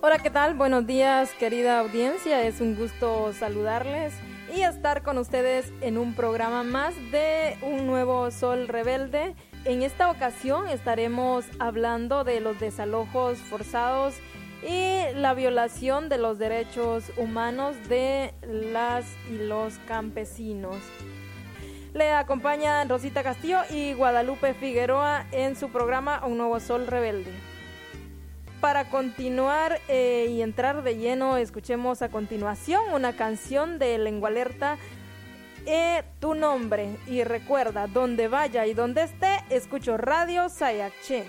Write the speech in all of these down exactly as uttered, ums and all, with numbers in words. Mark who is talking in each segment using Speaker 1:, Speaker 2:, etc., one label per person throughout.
Speaker 1: Hola, ¿qué tal? Buenos días, querida audiencia. Es un gusto saludarles y estar con ustedes en un programa más de Un Nuevo Sol Rebelde. En esta ocasión estaremos hablando de los desalojos forzados y la violación de los derechos humanos de las y los campesinos. Le acompañan Rosita Castillo y Guadalupe Figueroa en su programa Un Nuevo Sol Rebelde. Para continuar eh, y entrar de lleno, escuchemos a continuación una canción de Lengua Alerta, eh, Tu Nombre. Y recuerda, donde vaya y donde esté, escucho Radio Sayacché.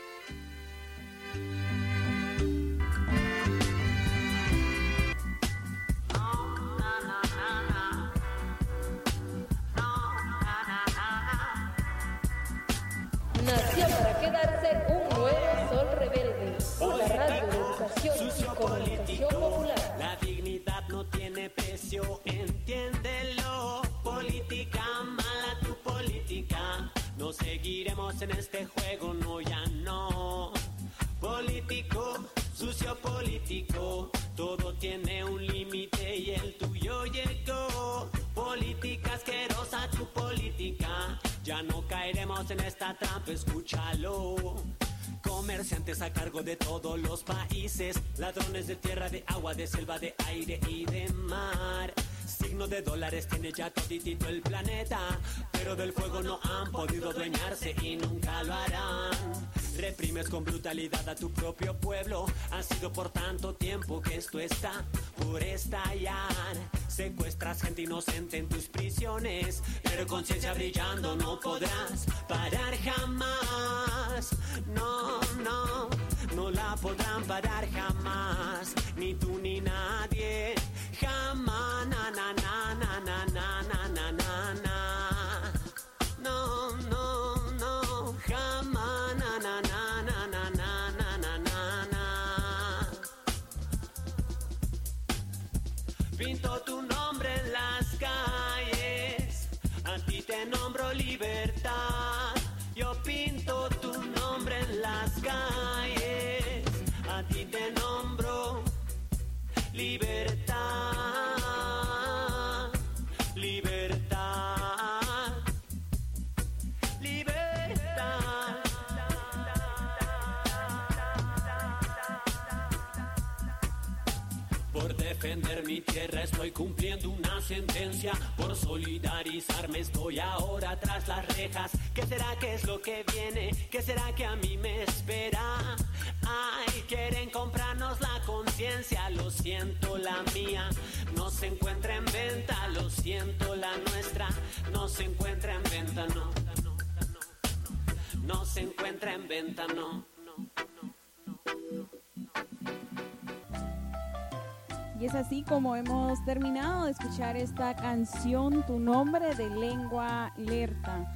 Speaker 1: Nació para quedarse un nuevo sol rebelde, una radio de educación y comunicación popular.
Speaker 2: La dignidad no tiene precio, entiéndelo. Política, mala tu política. No seguiremos en este juego, no, ya no. Político, sucio político, todo tiene un límite y el tuyo llegó. Política asquerosa tu política, ya no caeremos en esta trampa, escúchalo. Comerciantes a cargo de todos los países, ladrones de tierra, de agua, de selva, de aire y de mar. Signo de dólares tiene ya toditito el planeta, pero del fuego no han podido adueñarse y nunca lo harán. Reprimes con brutalidad a tu propio pueblo, ha sido por tanto tiempo que esto está por estallar. Secuestras gente inocente en tus prisiones, pero conciencia brillando no podrás parar jamás. No, no, no la podrán parar jamás, ni tú ni nadie, jamás, na, na, na, na, na, na, na, na, na. No, no, no, jamás, na, na, na, na, na, na, na, na, na. Pinto tu nombre en las calles, a ti te nombro libertad. Yo pinto tu nombre en las calles, a ti te nombro libertad, libertad, libertad. Por defender mi tierra estoy cumpliendo una sentencia, por solidarizarme estoy ahora tras las rejas. ¿Qué será que es lo que viene? ¿Qué será que a mí me espera? Ay, quieren comprarnos la conciencia, lo siento, la mía no se encuentra en venta, lo siento, la nuestra no se encuentra en venta, no, no, no, no se encuentra en venta, no.
Speaker 3: Y es así como hemos terminado de escuchar esta canción, Tu Nombre, de Lengua Alerta.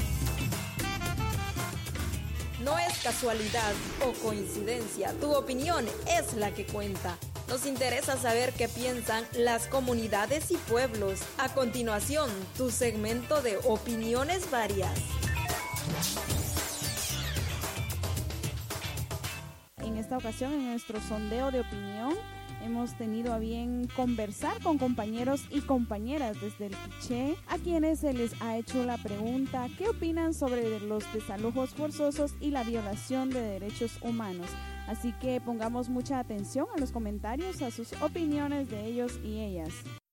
Speaker 1: No es casualidad o coincidencia, tu opinión es la que cuenta. Nos interesa saber qué piensan las comunidades y pueblos. A continuación, tu segmento de opiniones varias.
Speaker 3: En esta ocasión, en nuestro sondeo de opinión, hemos tenido a bien conversar con compañeros y compañeras desde el Quiché, a quienes se les ha hecho la pregunta: ¿qué opinan sobre los desalojos forzosos y la violación de derechos humanos? Así que pongamos mucha atención a los comentarios, a sus opiniones de ellos y ellas.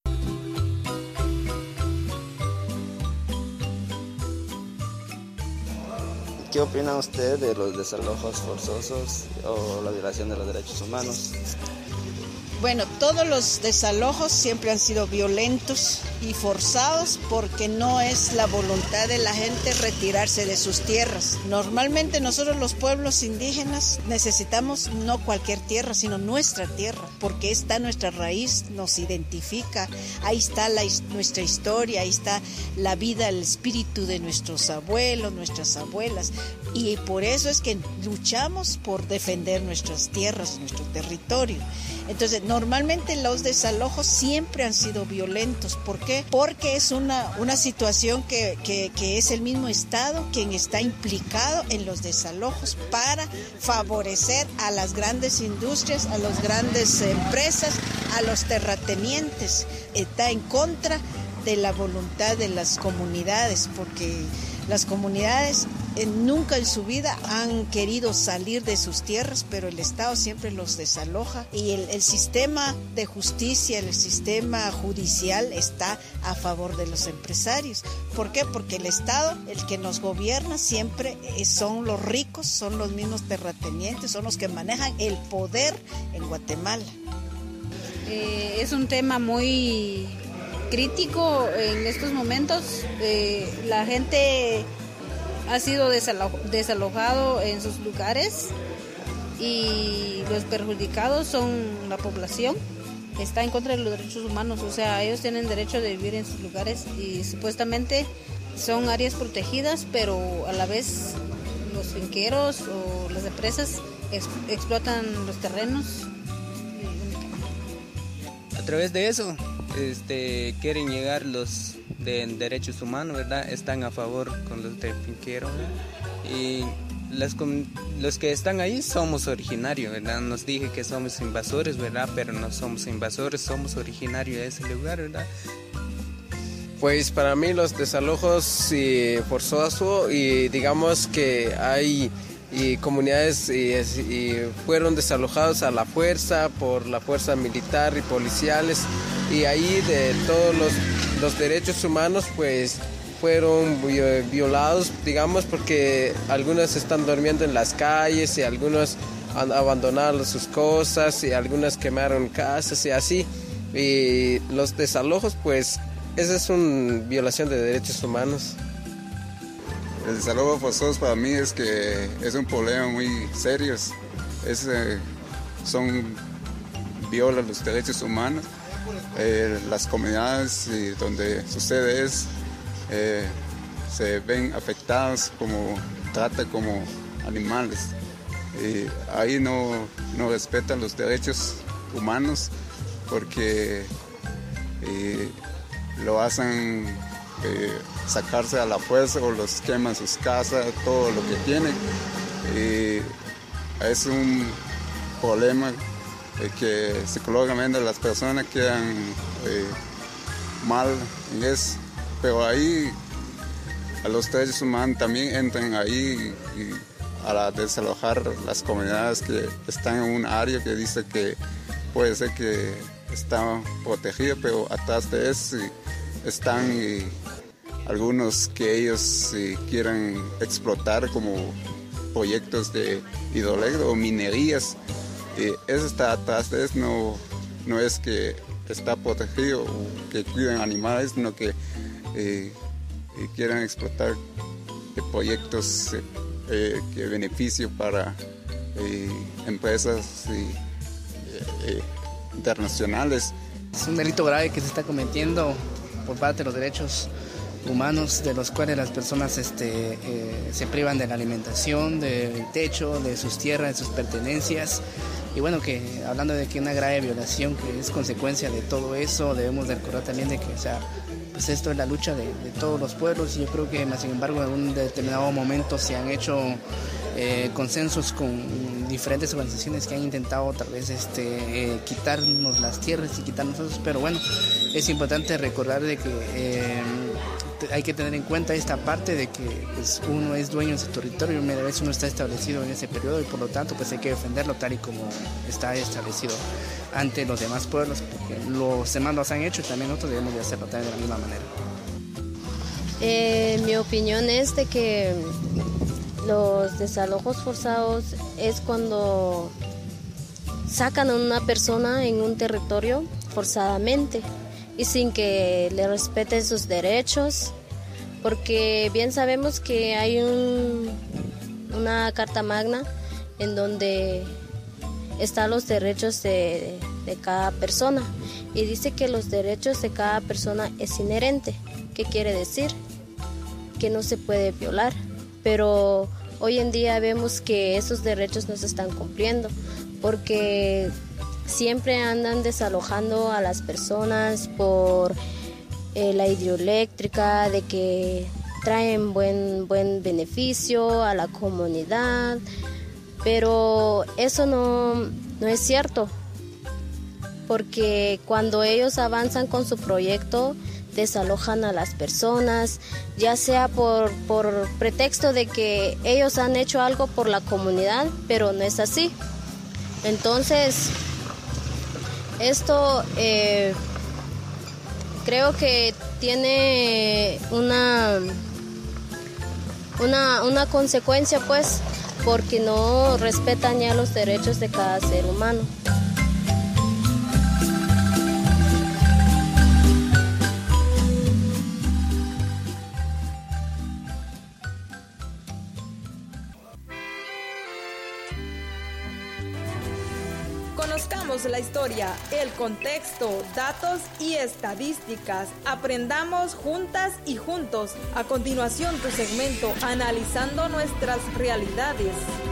Speaker 4: ¿Qué opina usted de los desalojos forzosos o la violación de los derechos humanos?
Speaker 5: Bueno, todos los desalojos siempre han sido violentos y forzados porque no es la voluntad de la gente retirarse de sus tierras. Normalmente nosotros los pueblos indígenas necesitamos no cualquier tierra, sino nuestra tierra, porque está nuestra raíz, nos identifica, ahí está la, nuestra historia, ahí está la vida, el espíritu de nuestros abuelos, nuestras abuelas. y por eso es que luchamos por defender nuestras tierras, nuestro territorio. Entonces, normalmente los desalojos siempre han sido violentos. ¿Por qué? Porque es una, una situación que, que, que es el mismo Estado quien está implicado en los desalojos para favorecer a las grandes industrias, a las grandes empresas, a los terratenientes. Está en contra de la voluntad de las comunidades, porque las comunidades eh, nunca en su vida han querido salir de sus tierras, pero el Estado siempre los desaloja y el, el sistema de justicia, el sistema judicial está a favor de los empresarios. ¿Por qué? Porque el Estado, el que nos gobierna siempre eh, son los ricos, son los mismos terratenientes, son los que manejan el poder en Guatemala.
Speaker 6: Eh, es un tema muy crítico en estos momentos. Eh, la gente ha sido desalo- desalojado en sus lugares y los perjudicados son la población. Está en contra de los derechos humanos, o sea, ellos tienen derecho de vivir en sus lugares y supuestamente son áreas protegidas, pero a la vez los finqueros o las empresas ex- explotan los terrenos.
Speaker 7: A través de eso este, quieren llegar los de derechos humanos, ¿verdad? Están a favor con los de finquero, ¿verdad? Y las, los que están ahí somos originarios, ¿verdad? Nos dije que somos invasores, ¿verdad? Pero no somos invasores, somos originarios de ese lugar, ¿verdad?
Speaker 8: Pues para mí los desalojos y forzosos, y digamos que hay y comunidades y, y fueron desalojados a la fuerza por la fuerza militar y policiales, y ahí de todos los, los derechos humanos pues fueron violados, digamos, porque algunos están durmiendo en las calles y algunos han abandonado sus cosas y algunas quemaron casas y así, y los desalojos pues esa es una violación de derechos humanos.
Speaker 9: El desalojo forzoso para mí es que es un problema muy serio, es, eh, son violan los derechos humanos. Eh, las comunidades y donde sucede es eh, se ven afectadas como trata como animales. Y ahí no, no respetan los derechos humanos porque eh, lo hacen eh, sacarse a la fuerza o los queman sus casas, todo lo que tienen. Y es un problema eh, que psicológicamente las personas quedan eh, mal en eso. Pero ahí a los derechos humanos también entran ahí y, y a desalojar las comunidades que están en un área que dice que puede ser que está protegida, pero atrás de eso están y algunos que ellos eh, quieran explotar como proyectos de hidroeléctrico o minerías. Eh, eso está atrás de eso, no, no es que está protegido o que cuiden animales, sino que eh, eh, quieran explotar eh, proyectos eh, eh, que beneficio para eh, empresas eh, eh, internacionales.
Speaker 10: Es un delito grave que se está cometiendo por parte de los derechos humanos, de los cuales las personas este, eh, se privan de la alimentación, del techo, de sus tierras, de sus pertenencias. Y bueno, que hablando de que una grave violación que es consecuencia de todo eso, debemos de recordar también de que, o sea, pues esto es la lucha de, de todos los pueblos, y yo creo que, más sin embargo, en un determinado momento se han hecho eh, consensos con diferentes organizaciones que han intentado tal vez este, eh, quitarnos las tierras y quitarnos eso, pero bueno, es importante recordar de que eh, hay que tener en cuenta esta parte de que pues, uno es dueño de su territorio, una vez uno está establecido en ese periodo, y por lo tanto pues hay que defenderlo tal y como está establecido ante los demás pueblos, porque los demás lo han hecho y también nosotros debemos de hacerlo también de la misma manera.
Speaker 11: Eh, mi opinión es de que los desalojos forzados es cuando sacan a una persona en un territorio forzadamente y sin que le respeten sus derechos, porque bien sabemos que hay un, una carta magna en donde están los derechos de, de cada persona, y dice que los derechos de cada persona es inherente. ¿Qué quiere decir? Que no se puede violar, pero hoy en día vemos que esos derechos no se están cumpliendo, porque siempre andan desalojando a las personas por eh, la hidroeléctrica, de que traen buen, buen beneficio a la comunidad, pero eso no, no es cierto, porque cuando ellos avanzan con su proyecto, desalojan a las personas, ya sea por, por pretexto de que ellos han hecho algo por la comunidad, pero no es así. Entonces, esto eh, creo que tiene una, una, una consecuencia, pues, porque no respetan ya los derechos de cada ser humano.
Speaker 1: Conozcamos la historia, el contexto, datos y estadísticas. Aprendamos juntas y juntos. A continuación, tu segmento Analizando nuestras realidades.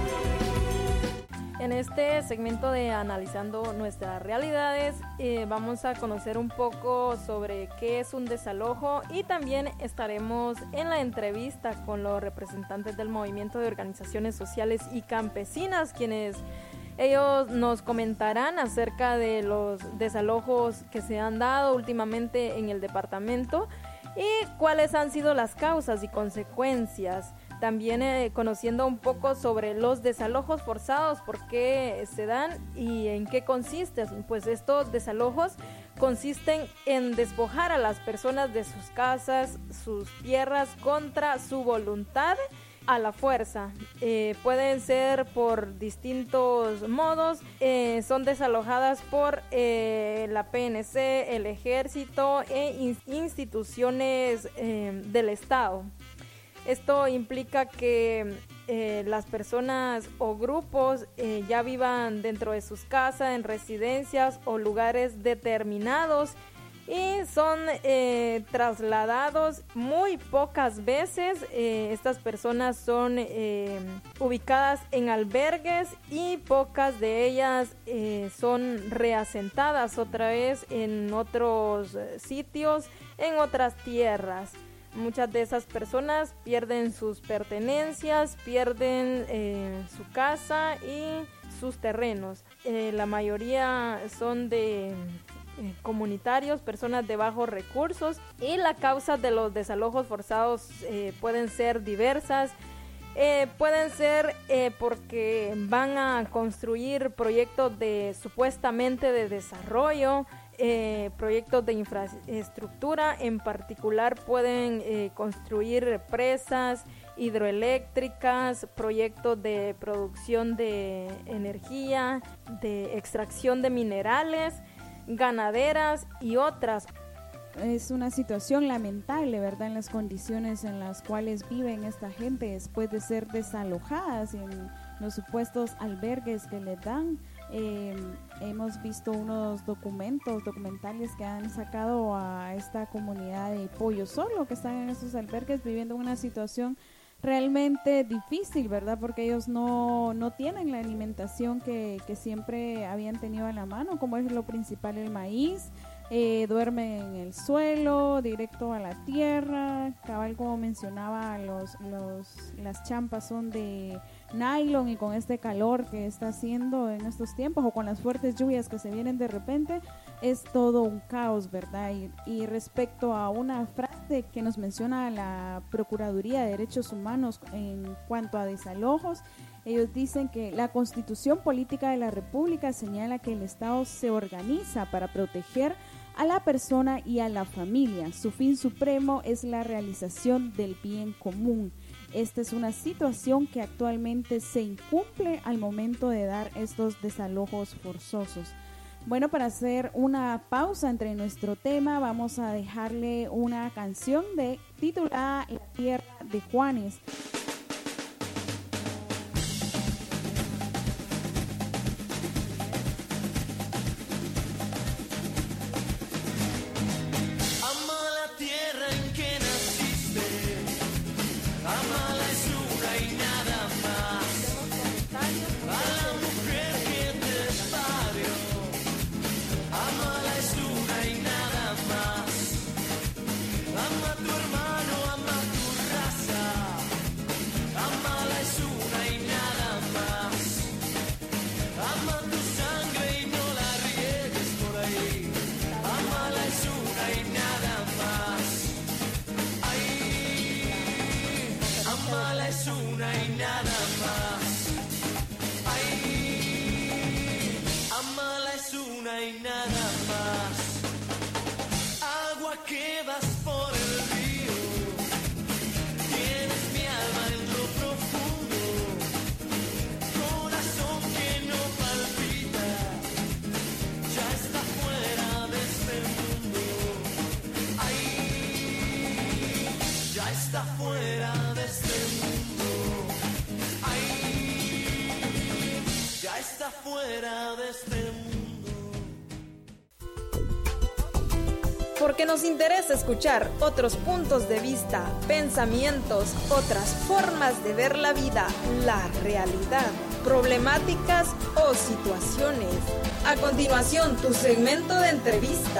Speaker 1: En este segmento de Analizando nuestras realidades eh, vamos a conocer un poco sobre qué es un desalojo, y también estaremos en la entrevista con los representantes del movimiento de organizaciones sociales y campesinas, quienes ellos nos comentarán acerca de los desalojos que se han dado últimamente en el departamento y cuáles han sido las causas y consecuencias. También eh, conociendo un poco sobre los desalojos forzados, por qué se dan y en qué consisten. Pues estos desalojos consisten en despojar a las personas de sus casas, sus tierras contra su voluntad, a la fuerza. Eh, pueden ser por distintos modos. Eh, son desalojadas por eh, la P N C, el ejército e in- instituciones eh, del Estado. Esto implica que eh, las personas o grupos eh, ya vivan dentro de sus casas, en residencias o lugares determinados, y son eh, trasladados muy pocas veces. Eh, estas personas son eh, ubicadas en albergues, y pocas de ellas eh, son reasentadas otra vez en otros sitios, en otras tierras. Muchas de esas personas pierden sus pertenencias, pierden eh, su casa y sus terrenos. Eh, la mayoría son de eh, comunitarios, personas de bajos recursos, y la causa de los desalojos forzados eh, pueden ser diversas. Eh, pueden ser eh, porque van a construir proyectos de supuestamente de desarrollo, eh, proyectos de infraestructura. En particular pueden eh, construir presas hidroeléctricas, proyectos de producción de energía, de extracción de minerales, ganaderas y otras.
Speaker 3: Es una situación lamentable, ¿verdad?, en las condiciones en las cuales viven esta gente después de ser desalojadas en los supuestos albergues que les dan. Eh, hemos visto unos documentos, documentales que han sacado a esta comunidad de Pollo Solo, que están en estos albergues viviendo una situación realmente difícil, ¿verdad?, porque ellos no, no tienen la alimentación que, que siempre habían tenido en la mano, como es lo principal, el maíz. Eh, duermen en el suelo, directo a la tierra, cabal, como mencionaba, los, los, las champas son de nylon, y con este calor que está haciendo en estos tiempos, o con las fuertes lluvias que se vienen de repente, es todo un caos, ¿verdad? Y, y respecto a una frase que nos menciona la Procuraduría de Derechos Humanos en cuanto a desalojos, ellos dicen que la Constitución Política de la República señala que el Estado se organiza para proteger a la persona y a la familia. Su fin supremo es la realización del bien común. Esta es una situación que actualmente se incumple al momento de dar estos desalojos forzosos. Bueno, para hacer una pausa entre nuestro tema, vamos a dejarle una canción de titulada La Tierra de Juanes.
Speaker 2: Amala es dura y nada Ama tu sangre y no la riegues por ahí. Amala es una y nada más. Ay, amala es una y nada más. Ay, amala es una y nada más. Agua que vas por el río, tienes mi alma en lo profundo, corazón que no palpita, ya está fuera de este mundo. Ay, ya está fuera de este mundo. Ay, ya está fuera de este mundo.
Speaker 1: Porque nos interesa escuchar otros puntos de vista, pensamientos, otras formas de ver la vida, la realidad, problemáticas o situaciones. A continuación, tu segmento de entrevista.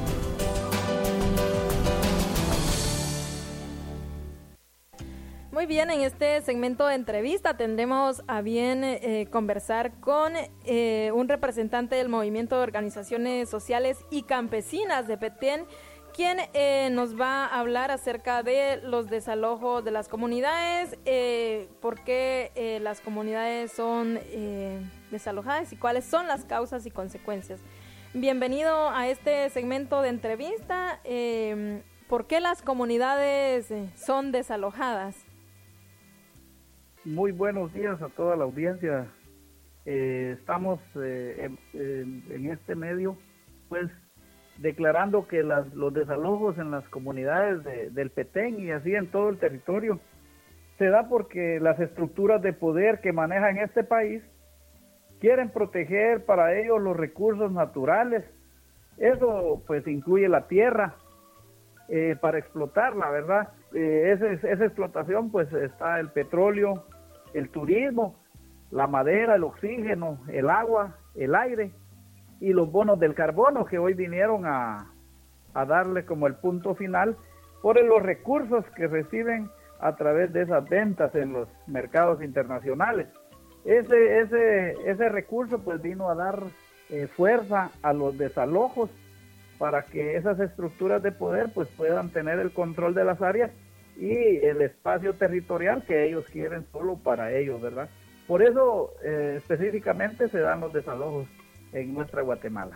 Speaker 1: Muy bien, en este segmento de entrevista tendremos a bien eh, conversar con eh, un representante del Movimiento de Organizaciones Sociales y Campesinas de Petén, quien eh, nos va a hablar acerca de los desalojos de las comunidades, eh, por qué eh, las comunidades son eh, desalojadas y cuáles son las causas y consecuencias. Bienvenido a este segmento de entrevista. Eh, ¿Por qué las comunidades son desalojadas?
Speaker 12: Muy buenos días a toda la audiencia. Eh, estamos eh, en, en, en este medio, pues, declarando que las, los desalojos en las comunidades de, del Petén y así en todo el territorio se da porque las estructuras de poder que manejan este país quieren proteger para ellos los recursos naturales. Eso, pues, incluye la tierra eh, para explotarla, ¿verdad? Eh, esa, esa explotación, pues, está el petróleo, el turismo, la madera, el oxígeno, el agua, el aire y los bonos del carbono que hoy vinieron a, a darle como el punto final por los recursos que reciben a través de esas ventas en los mercados internacionales. Ese, ese, ese recurso pues vino a dar eh, fuerza a los desalojos para que esas estructuras de poder pues puedan tener el control de las áreas y el espacio territorial que ellos quieren solo para ellos, ¿verdad? Por eso eh, específicamente se dan los desalojos en nuestra Guatemala.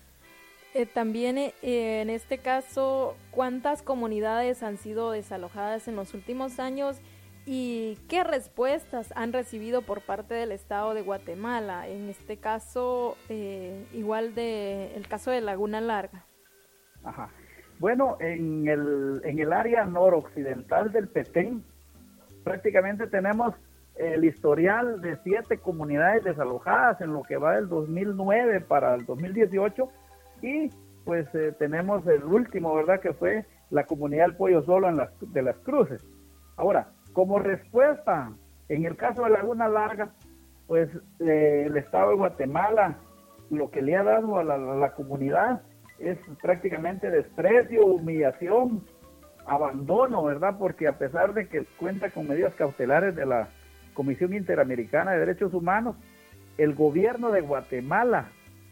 Speaker 1: Eh, también eh, en este caso, ¿cuántas comunidades han sido desalojadas en los últimos años y qué respuestas han recibido por parte del Estado de Guatemala? En este caso, eh, igual de el caso de Laguna Larga.
Speaker 12: Ajá. Bueno, en el, en el área noroccidental del Petén, prácticamente tenemos el historial de siete comunidades desalojadas en lo que va del dos mil nueve para el dos mil dieciocho y pues eh, tenemos el último, ¿verdad?, que fue la comunidad del Pollo Solo en las, de las Cruces. Ahora, como respuesta, en el caso de Laguna Larga, pues eh, el Estado de Guatemala lo que le ha dado a la, a la comunidad es prácticamente desprecio, humillación, abandono, ¿verdad? Porque a pesar de que cuenta con medidas cautelares de la Comisión Interamericana de Derechos Humanos, el gobierno de Guatemala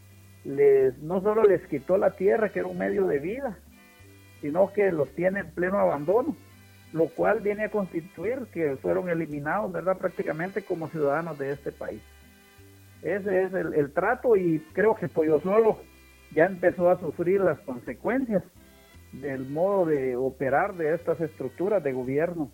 Speaker 12: les, no solo les quitó la tierra, que era un medio de vida, sino que los tiene en pleno abandono, lo cual viene a constituir que fueron eliminados, ¿verdad?, prácticamente como ciudadanos de este país. Ese es el, el trato y creo que Pollo Solo ya empezó a sufrir las consecuencias del modo de operar de estas estructuras de gobierno.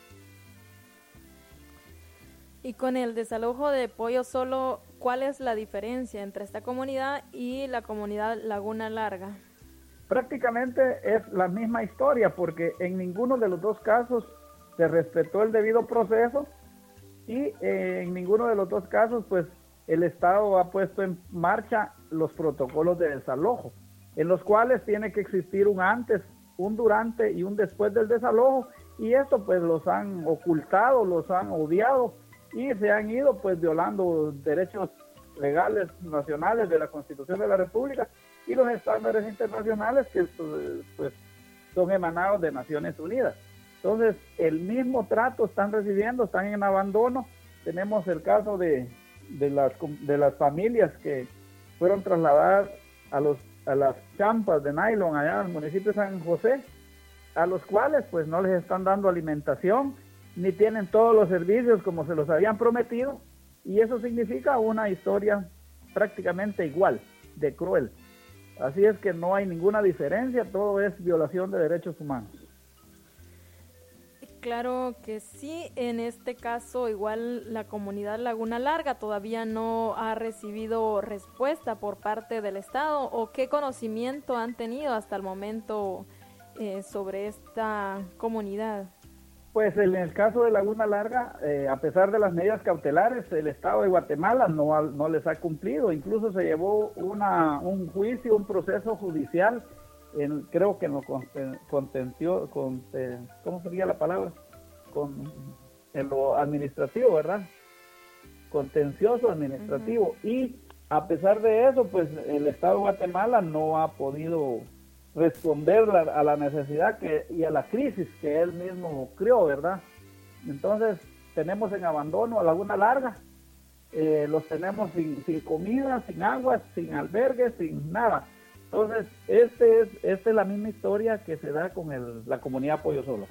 Speaker 1: Y con el desalojo de Pollo Solo, ¿cuál es la diferencia entre esta comunidad y la comunidad Laguna Larga?
Speaker 12: Prácticamente es la misma historia, porque en ninguno de los dos casos se respetó el debido proceso y eh, en ninguno de los dos casos pues el Estado ha puesto en marcha los protocolos de desalojo, en los cuales tiene que existir un antes, un durante y un después del desalojo, y esto pues los han ocultado, los han obviado y se han ido pues violando derechos legales nacionales de la Constitución de la República y los estándares internacionales que pues son emanados de Naciones Unidas. Entonces el mismo trato están recibiendo, están en abandono. Tenemos el caso de de las, de las familias que fueron trasladadas a, los, a las champas de nylon allá en el municipio de San José, a los cuales pues no les están dando alimentación, ni tienen todos los servicios como se los habían prometido, y eso significa una historia prácticamente igual, de cruel. Así es que no hay ninguna diferencia, todo es violación de derechos humanos.
Speaker 1: Claro que sí, en este caso igual la comunidad Laguna Larga todavía no ha recibido respuesta por parte del Estado, o qué conocimiento han tenido hasta el momento eh, sobre esta comunidad.
Speaker 12: Pues en el caso de Laguna Larga, eh, a pesar de las medidas cautelares, el Estado de Guatemala no, ha, no les ha cumplido, incluso se llevó una, un juicio, un proceso judicial, en, creo que en lo contenció, conten, ¿cómo sería la palabra? Con, en lo administrativo, ¿verdad? Contencioso administrativo. Uh-huh. Y a pesar de eso, pues el Estado de Guatemala no ha podido responder la, a la necesidad que, y a la crisis que él mismo creó, ¿verdad? Entonces tenemos en abandono a Laguna Larga, eh, los tenemos sin, sin comida, sin agua, sin albergues, sin nada. Entonces, este es, esta es la misma historia que se da con el, la comunidad Pollo Solo.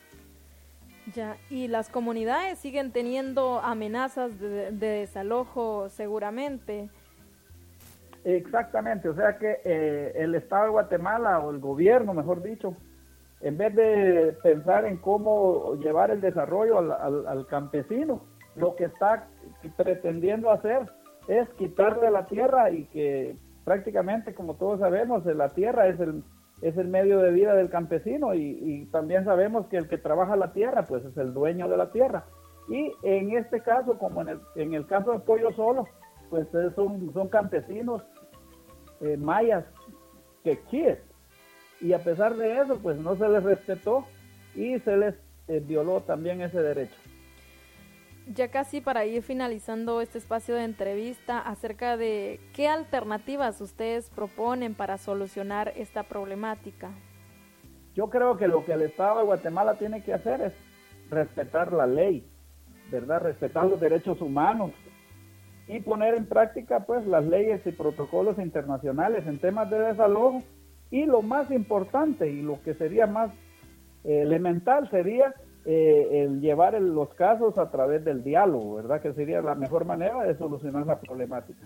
Speaker 1: Ya, y las comunidades siguen teniendo amenazas de, de desalojo seguramente.
Speaker 12: Exactamente, o sea que eh, el Estado de Guatemala, o el gobierno, mejor dicho, en vez de pensar en cómo llevar el desarrollo al, al, al campesino, lo que está pretendiendo hacer es quitarle la tierra, y que prácticamente, como todos sabemos, la tierra es el, es el medio de vida del campesino, y, y también sabemos que el que trabaja la tierra, pues es el dueño de la tierra. Y en este caso, como en el, en el caso de Pollo Solo, pues son, son campesinos eh, mayas, quechíes, y a pesar de eso, pues no se les respetó y se les eh, violó también ese derecho.
Speaker 1: Ya casi para ir finalizando este espacio de entrevista, acerca de qué alternativas ustedes proponen para solucionar esta problemática.
Speaker 12: Yo creo que lo que el Estado de Guatemala tiene que hacer es respetar la ley, ¿verdad? Respetar los derechos humanos y poner en práctica pues las leyes y protocolos internacionales en temas de desalojo, y lo más importante y lo que sería más eh, elemental sería eh, el llevar el, los casos a través del diálogo, ¿verdad? Que sería la mejor manera de solucionar la problemática.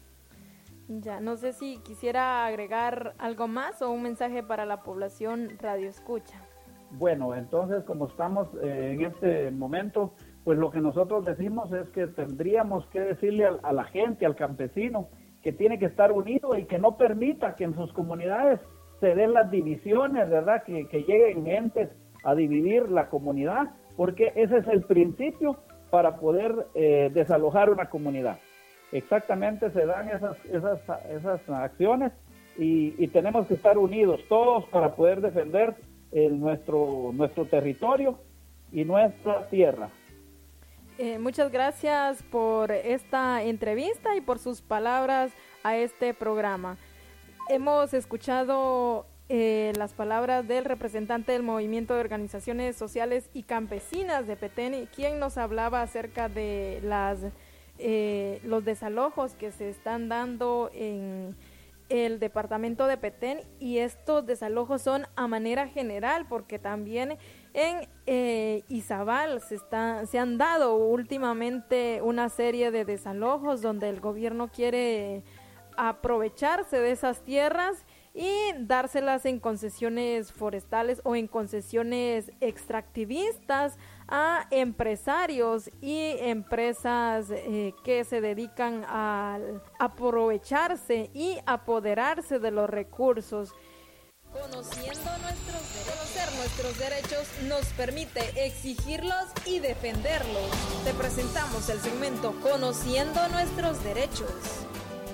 Speaker 1: Ya, no sé si quisiera agregar algo más o un mensaje para la población Radio Escucha.
Speaker 12: Bueno, entonces como estamos eh, en este momento, pues lo que nosotros decimos es que tendríamos que decirle a, a la gente, al campesino, que tiene que estar unido y que no permita que en sus comunidades se den las divisiones, ¿verdad? Que, que lleguen entes a dividir la comunidad, porque ese es el principio para poder eh, desalojar una comunidad. Exactamente se dan esas, esas, esas acciones, y, y tenemos que estar unidos todos para poder defender el, nuestro, nuestro territorio y nuestra tierra.
Speaker 1: Eh, muchas gracias por esta entrevista y por sus palabras a este programa. Hemos escuchado eh, las palabras del representante del Movimiento de Organizaciones Sociales y Campesinas de Petén, quien nos hablaba acerca de las eh, los desalojos que se están dando en el departamento de Petén, y estos desalojos son a manera general, porque también en eh, Izabal se, está, se han dado últimamente una serie de desalojos donde el gobierno quiere aprovecharse de esas tierras y dárselas en concesiones forestales o en concesiones extractivistas a empresarios y empresas eh, que se dedican a aprovecharse y apoderarse de los recursos. Conociendo nuestros derechos, conocer nuestros derechos nos permite exigirlos y defenderlos. Te presentamos el segmento Conociendo nuestros derechos.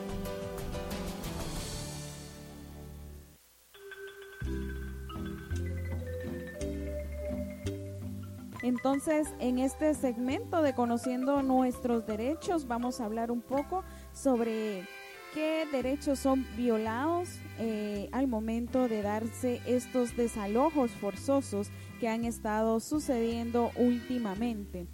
Speaker 3: Entonces, en este segmento de Conociendo nuestros derechos, vamos a hablar un poco sobre qué derechos son violados eh, al momento de darse estos desalojos forzosos que han estado sucediendo últimamente.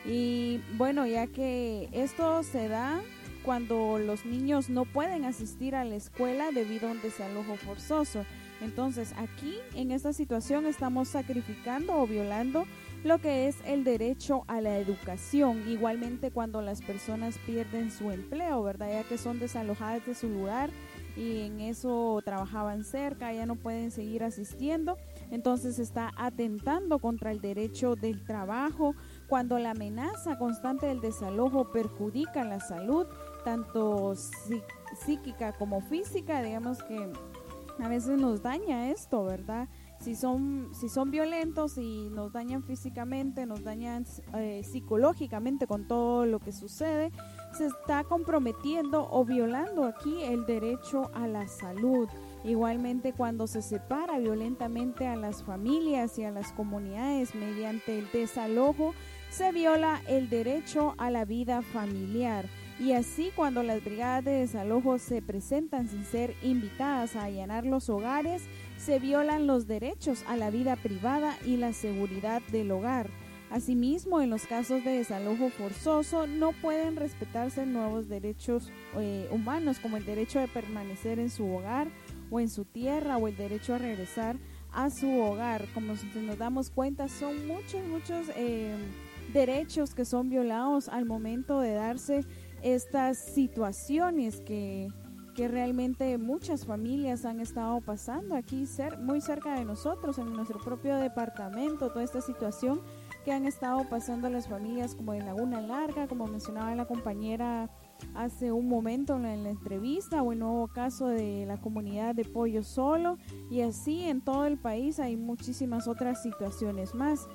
Speaker 3: Y bueno, ya que esto se da cuando los niños no pueden asistir a la escuela debido a un desalojo forzoso. Entonces aquí en esta situación estamos sacrificando o violando lo que es el derecho a la educación. Igualmente cuando las personas pierden su empleo, ¿verdad? Ya que son desalojadas de su lugar y en eso trabajaban cerca, ya no pueden seguir asistiendo. Entonces está atentando contra el derecho del trabajo. Cuando la amenaza constante del desalojo perjudica la salud, tanto psíquica como física, digamos que a veces nos daña esto, ¿verdad? Si son, si son violentos y nos dañan físicamente, nos dañan eh, psicológicamente con todo lo que sucede, se está comprometiendo o violando aquí el derecho a la salud. Igualmente cuando se separa violentamente a las familias y a las comunidades mediante el desalojo, se viola el derecho a la vida familiar. Y así cuando las brigadas de desalojo se presentan sin ser invitadas a allanar los hogares, se violan los derechos a la vida privada y la seguridad del hogar. Asimismo, en los casos de desalojo forzoso no pueden respetarse nuevos derechos eh, humanos como el derecho de permanecer en su hogar o en su tierra o el derecho a regresar a su hogar. Como si nos damos cuenta, son muchos, muchos eh, derechos que son violados al momento de darse estas situaciones que, que realmente muchas familias han estado pasando aquí cer- muy cerca de nosotros, en nuestro propio departamento, toda esta situación que han estado pasando las familias como en Laguna Larga, como mencionaba la compañera hace un momento en la, en la entrevista, o el nuevo caso de la comunidad de Pollo Solo, y así en todo el país hay muchísimas otras situaciones más.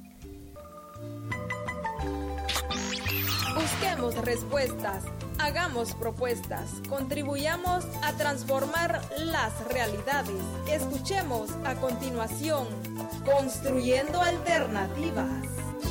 Speaker 1: Busquemos respuestas, hagamos propuestas, contribuyamos a transformar las realidades. Escuchemos a continuación, Construyendo Alternativas.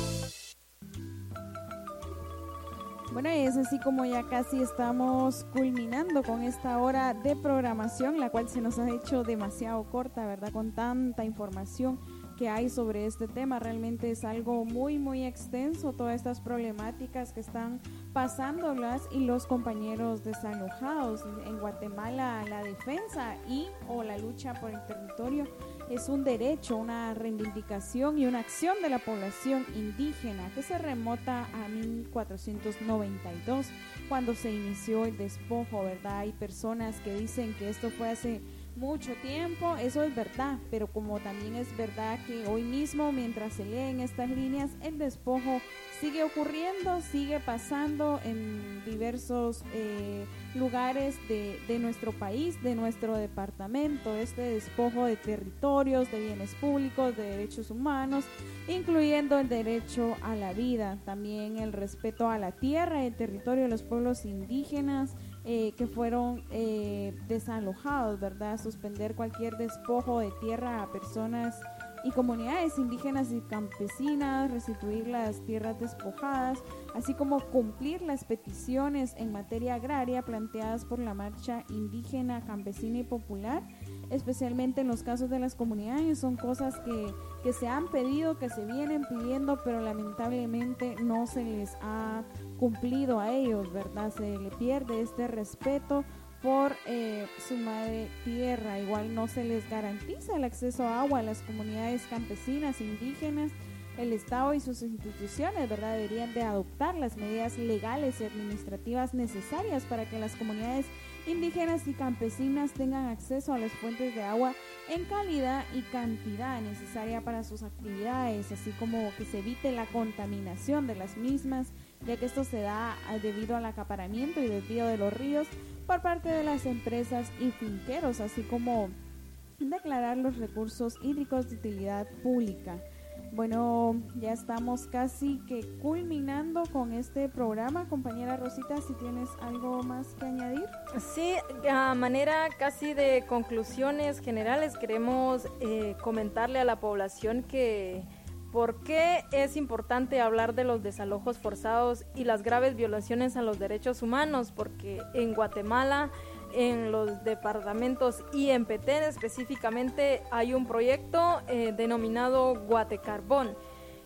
Speaker 3: Bueno, y es así como ya casi estamos culminando con esta hora de programación, la cual se nos ha hecho demasiado corta, ¿verdad? Con tanta información que hay sobre este tema. Realmente es algo muy muy extenso, todas estas problemáticas que están pasando las y los compañeros desalojados. En Guatemala la defensa y o la lucha por el territorio es un derecho, una reivindicación y una acción de la población indígena que se remota a mil cuatrocientos noventa y dos, cuando se inició el despojo, ¿verdad? Hay personas que dicen que esto fue hace mucho tiempo, eso es verdad, pero como también es verdad que hoy mismo, mientras se leen estas líneas, el despojo sigue ocurriendo, sigue pasando en diversos eh, lugares de, de nuestro país, de nuestro departamento, este despojo de territorios, de bienes públicos, de derechos humanos, incluyendo el derecho a la vida, también el respeto a la tierra y el territorio de los pueblos indígenas, Eh, que fueron eh, desalojados, ¿verdad? Suspender cualquier despojo de tierra a personas y comunidades indígenas y campesinas, restituir las tierras despojadas, así como cumplir las peticiones en materia agraria planteadas por la Marcha Indígena, Campesina y Popular, especialmente en los casos de las comunidades. Son cosas que, que se han pedido, que se vienen pidiendo, pero lamentablemente no se les ha cumplido a ellos, ¿verdad? Se le pierde este respeto por eh, su madre tierra. Igual no se les garantiza el acceso a agua a las comunidades campesinas, indígenas. El Estado y sus instituciones, ¿verdad?, deberían de adoptar las medidas legales y administrativas necesarias para que las comunidades indígenas y campesinas tengan acceso a las fuentes de agua en calidad y cantidad necesaria para sus actividades, así como que se evite la contaminación de las mismas, ya que esto se da debido al acaparamiento y desvío de los ríos por parte de las empresas y finqueros, así como declarar los recursos hídricos de utilidad pública. Bueno, ya estamos casi que culminando con este programa. Compañera Rosita, si tienes algo más que añadir.
Speaker 1: Sí, a manera casi de conclusiones generales, queremos eh, comentarle a la población que por qué es importante hablar de los desalojos forzados y las graves violaciones a los derechos humanos, porque en Guatemala, en los departamentos y en Petén específicamente hay un proyecto eh, denominado Guatecarbón,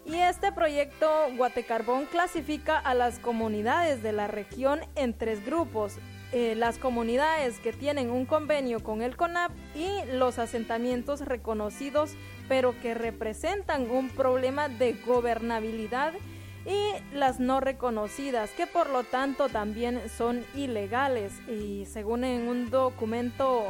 Speaker 1: Y este proyecto Guatecarbón clasifica a las comunidades de la región en tres grupos. Eh, las comunidades que tienen un convenio con el CONAP y los asentamientos reconocidos pero que representan un problema de gobernabilidad, y las no reconocidas, que por lo tanto también son ilegales. Y según en un documento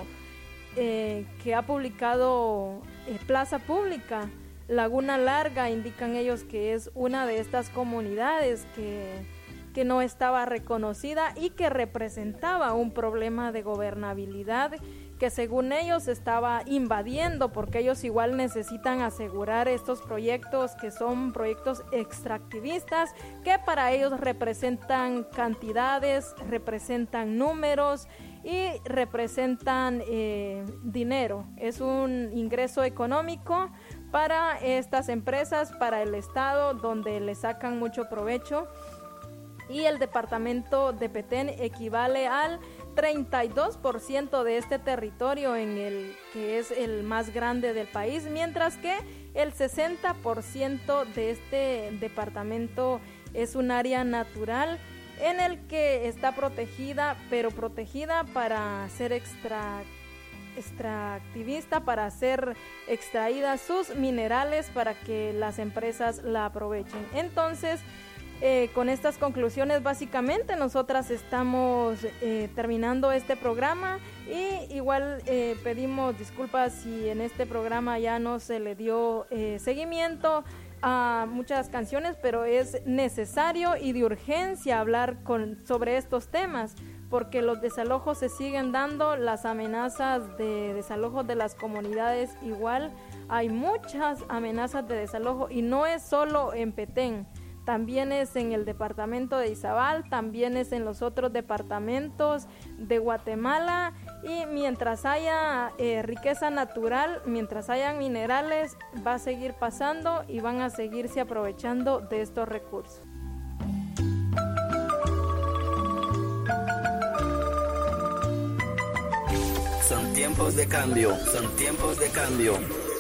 Speaker 1: eh, que ha publicado eh, Plaza Pública, Laguna Larga, indican ellos que es una de estas comunidades que, que no estaba reconocida y que representaba un problema de gobernabilidad que según ellos estaba invadiendo, porque ellos igual necesitan asegurar estos proyectos que son proyectos extractivistas, que para ellos representan cantidades, representan números y representan eh, dinero. Es un ingreso económico para estas empresas, para el Estado, donde le sacan mucho provecho, y el departamento de Petén equivale al treinta y dos por ciento de este territorio, en el que es el más grande del país, mientras que el sesenta por ciento de este departamento es un área natural en el que está protegida, pero protegida para ser extra, extractivista, para ser extraídas sus minerales para que las empresas la aprovechen. Entonces, Eh, con estas conclusiones básicamente nosotras estamos eh, terminando este programa, y igual eh, pedimos disculpas si en este programa ya no se le dio eh, seguimiento a muchas canciones, pero es necesario y de urgencia hablar con, sobre estos temas, porque los desalojos se siguen dando, las amenazas de desalojo de las comunidades igual, hay muchas amenazas de desalojo, y no es solo en Petén. También es en el departamento de Izabal, también es en los otros departamentos de Guatemala, y mientras haya eh, riqueza natural, mientras haya minerales, va a seguir pasando y van a seguirse aprovechando de estos recursos.
Speaker 13: Son tiempos de cambio, son tiempos de cambio.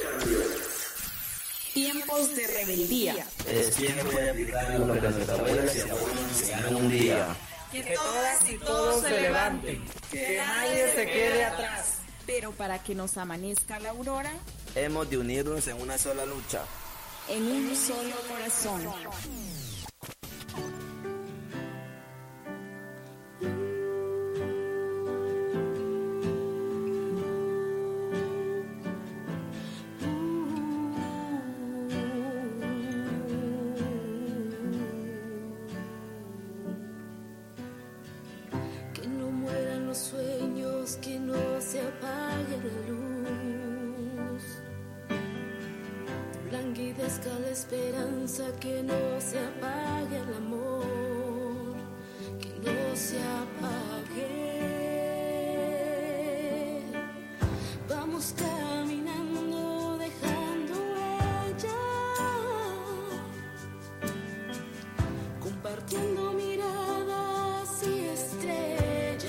Speaker 14: Tiempos de rebeldía.
Speaker 13: Es tiempo de aplicar lo que nuestras abuelas y abuelos enseñaron un día.
Speaker 14: Que todas y todos se levanten, que nadie se quede atrás. Pero para que nos amanezca la aurora,
Speaker 13: hemos de unirnos en una sola lucha,
Speaker 14: en un solo corazón.
Speaker 15: Que no se apague la luz, languidezca la esperanza, que no se apague el amor, que no se apague. Vamos caminando dejando huella, compartiendo miradas y estrellas.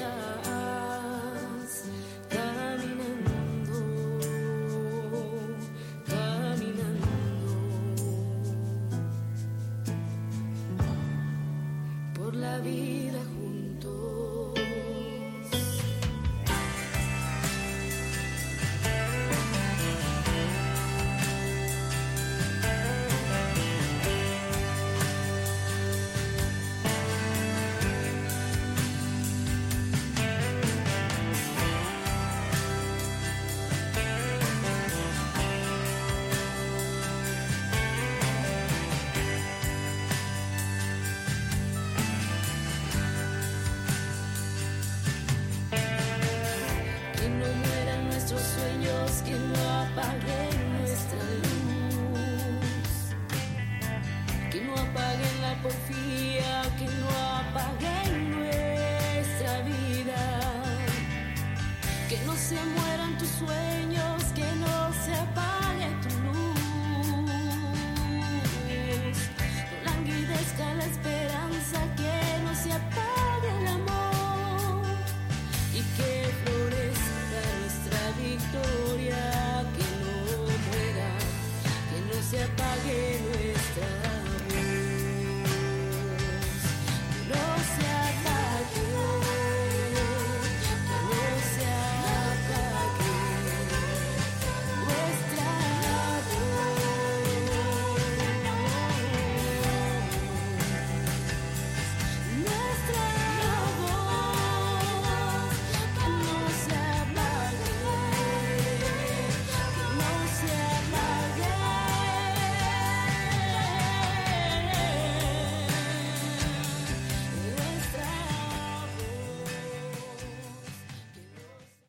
Speaker 15: La vida juntos. Que no apaguen nuestra luz, que no apaguen la porfía, que no apaguen nuestra vida, que no se mueran tus sueños.